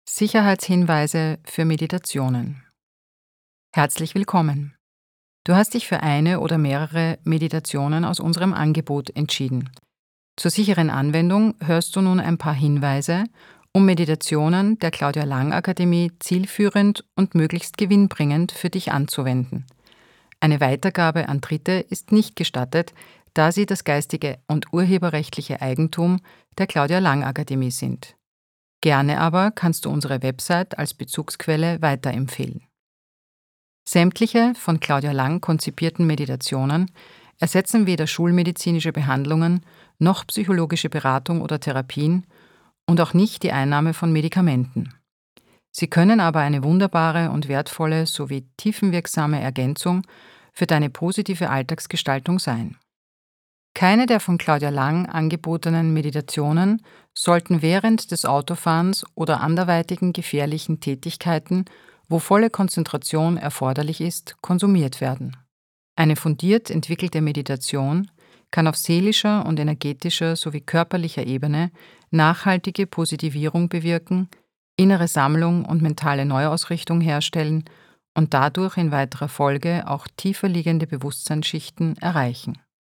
Sicherheitshinweise für Meditationen. Herzlich willkommen. Du hast dich für eine oder mehrere Meditationen aus unserem Angebot entschieden. Zur sicheren Anwendung hörst du nun ein paar Hinweise, um Meditationen der Claudia Lang Akademie zielführend und möglichst gewinnbringend für dich anzuwenden. Eine Weitergabe an Dritte ist nicht gestattet, da sie das geistige und urheberrechtliche Eigentum der Claudia Lang Akademie sind. Gerne aber kannst du unsere Website als Bezugsquelle weiterempfehlen. Sämtliche von Claudia Lang konzipierten Meditationen ersetzen weder schulmedizinische Behandlungen noch psychologische Beratung oder Therapien und auch nicht die Einnahme von Medikamenten. Sie können aber eine wunderbare und wertvolle sowie tiefenwirksame Ergänzung für deine positive Alltagsgestaltung sein. Keine der von Claudia Lang angebotenen Meditationen sollten während des Autofahrens oder anderweitigen gefährlichen Tätigkeiten, wo volle Konzentration erforderlich ist, konsumiert werden. Eine fundiert entwickelte Meditation kann auf seelischer und energetischer sowie körperlicher Ebene nachhaltige Positivierung bewirken, innere Sammlung und mentale Neuausrichtung herstellen und dadurch in weiterer Folge auch tiefer liegende Bewusstseinsschichten erreichen.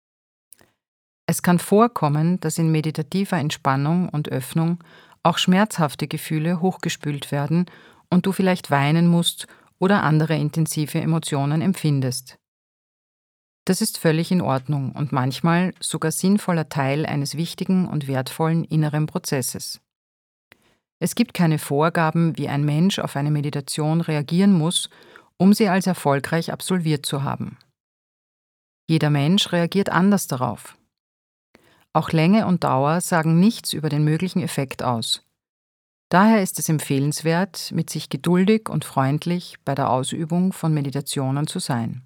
Es kann vorkommen, dass in meditativer Entspannung und Öffnung auch schmerzhafte Gefühle hochgespült werden und du vielleicht weinen musst oder andere intensive Emotionen empfindest. Das ist völlig in Ordnung und manchmal sogar sinnvoller Teil eines wichtigen und wertvollen inneren Prozesses. Es gibt keine Vorgaben, wie ein Mensch auf eine Meditation reagieren muss, um sie als erfolgreich absolviert zu haben. Jeder Mensch reagiert anders darauf. Auch Länge und Dauer sagen nichts über den möglichen Effekt aus. Daher ist es empfehlenswert, mit sich geduldig und freundlich bei der Ausübung von Meditationen zu sein.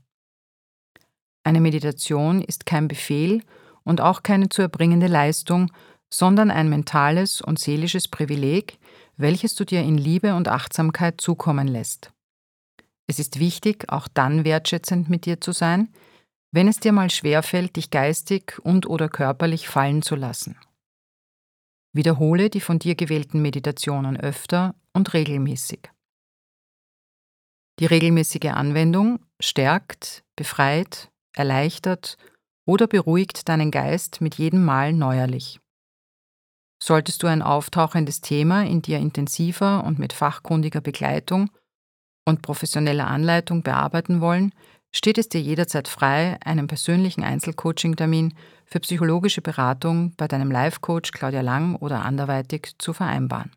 Eine Meditation ist kein Befehl und auch keine zu erbringende Leistung, sondern ein mentales und seelisches Privileg, welches du dir in Liebe und Achtsamkeit zukommen lässt. Es ist wichtig, auch dann wertschätzend mit dir zu sein, wenn es dir mal schwerfällt, dich geistig und/oder körperlich fallen zu lassen. Wiederhole die von dir gewählten Meditationen öfter und regelmäßig. Die regelmäßige Anwendung stärkt, befreit, erleichtert oder beruhigt deinen Geist mit jedem Mal neuerlich. Solltest du ein auftauchendes Thema in dir intensiver und mit fachkundiger Begleitung und professioneller Anleitung bearbeiten wollen, steht es dir jederzeit frei, einen persönlichen Einzelcoaching-Termin für psychologische Beratung bei deinem Life-Coach Claudia Lang oder anderweitig zu vereinbaren.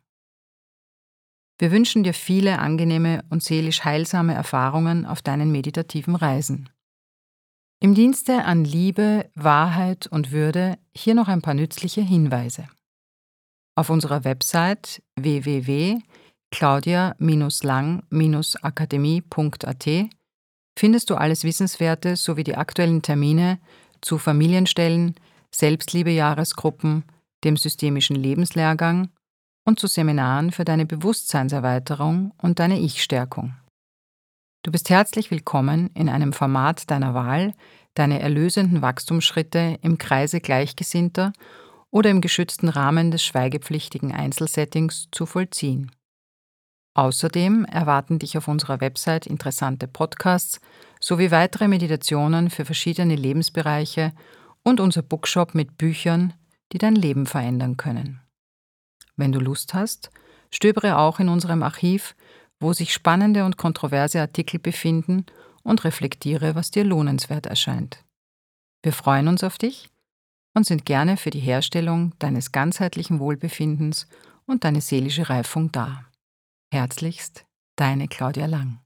Wir wünschen dir viele angenehme und seelisch heilsame Erfahrungen auf deinen meditativen Reisen. Im Dienste an Liebe, Wahrheit und Würde hier noch ein paar nützliche Hinweise. Auf unserer Website www.claudia-lang-akademie.at findest du alles Wissenswerte sowie die aktuellen Termine zu Familienstellen, Selbstliebe-Jahresgruppen, dem systemischen Lebenslehrgang und zu Seminaren für deine Bewusstseinserweiterung und deine Ich-Stärkung. Du bist herzlich willkommen in einem Format deiner Wahl, deine erlösenden Wachstumsschritte im Kreise Gleichgesinnter oder im geschützten Rahmen des schweigepflichtigen Einzelsettings zu vollziehen. Außerdem erwarten dich auf unserer Website interessante Podcasts sowie weitere Meditationen für verschiedene Lebensbereiche und unser Bookshop mit Büchern, die dein Leben verändern können. Wenn du Lust hast, stöbere auch in unserem Archiv, wo sich spannende und kontroverse Artikel befinden, und reflektiere, was dir lohnenswert erscheint. Wir freuen uns auf dich und sind gerne für die Herstellung deines ganzheitlichen Wohlbefindens und deine seelische Reifung da. Herzlichst, deine Claudia Lang.